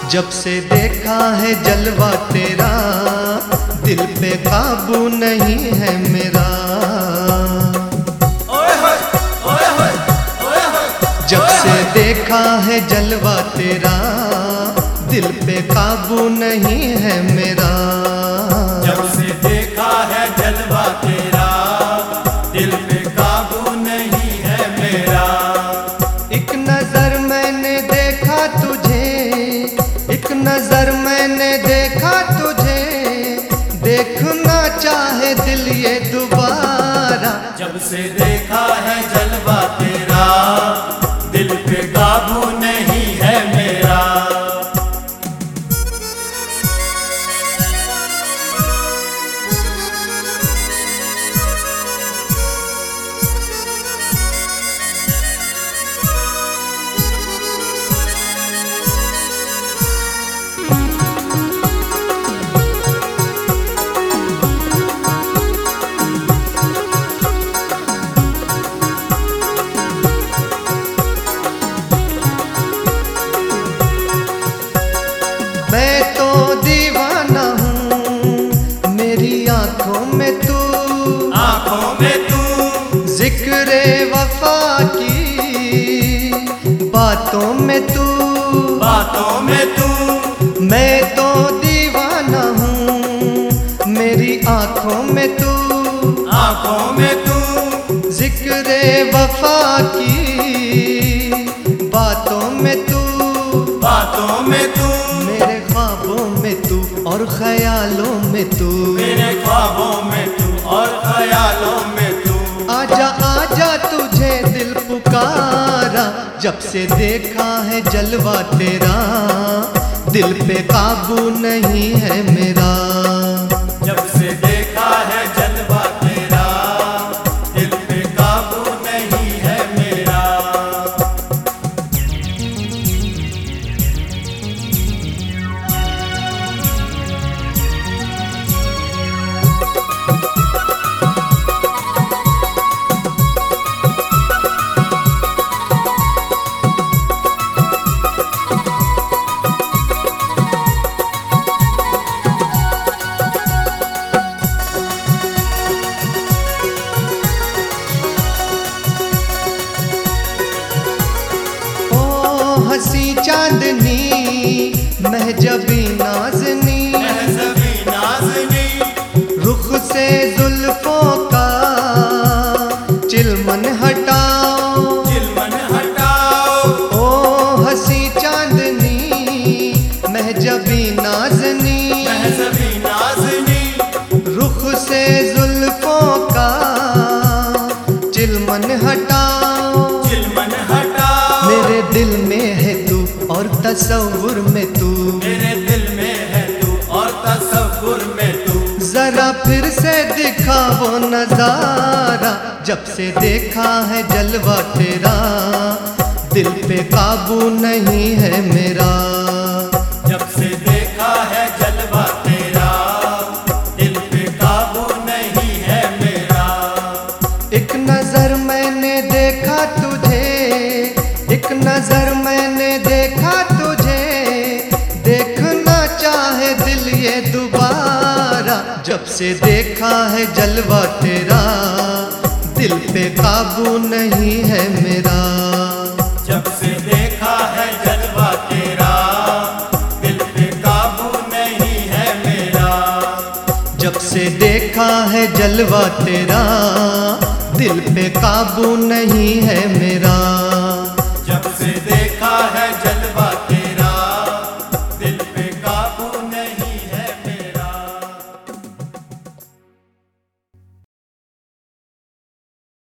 जब से देखा है जलवा तेरा, दिल पे काबू नहीं है मेरा। जब से देखा है जलवा तेरा, दिल पे काबू नहीं है मेरा। जब से देखा है जलवा तेरा, दिल पे काबू नहीं है मेरा। एक नजर मैंने देखा तुझे, एक नजर मैंने देखा तुझे, देखना चाहे दिल ये दोबारा। जब से देखा है जलवा तेरा, दिल पे काबू नहीं है मेरा। मैं तो दीवाना हूँ मेरी आंखों में तू, आंखों में तू जिक्रे वफा की बातों में तू, बातों में तू। मैं तो दीवाना हूँ मेरी आंखों में तू, आंखों में तू जिक्रे वफा की बातों में तू, बातों में तू। मेरे ख्वाबों में तू और ख्यालों में तू, मेरे ख्वाबों में तू और ख्यालों में तू। आजा आजा तुझे दिल पुकारा। जब से देखा है जलवा तेरा, दिल पे काबू नहीं है मेरा। जब से देखा है जलवा तेरा, दिल पे काबू नहीं है मेरा। हंसी चांदनी महजबी नाज़नी, महज़बी नाज़नी रुख से जुल्फों का चिलमन हटाओ, चिलमन हटाओ। ओ हंसी चांदनी महजबी नाज़नी, महज़बी नाज़नी रुख से जुल्फों का चिलमन हटाओ। चिलमन हटाओ। मेरे दिल में है तू और तसव्वुर में तू, मेरे दिल में है तू और तसव्वुर में तू। जरा फिर से दिखा वो नजारा। जब से देखा है जलवा तेरा, दिल पे काबू नहीं है मेरा। जब से देखा है जलवा तेरा, दिल पे काबू नहीं है मेरा। एक नजर मैंने देखा तुझे, एक नजर मैंने देखा तुझे, देखना चाहे दिल ये दोबारा। जब से देखा है जलवा तेरा, दिल पे काबू नहीं है मेरा। जब से देखा है जलवा तेरा, दिल पे काबू नहीं है मेरा। जब से देखा है जलवा तेरा, दिल पे काबू नहीं है मेरा।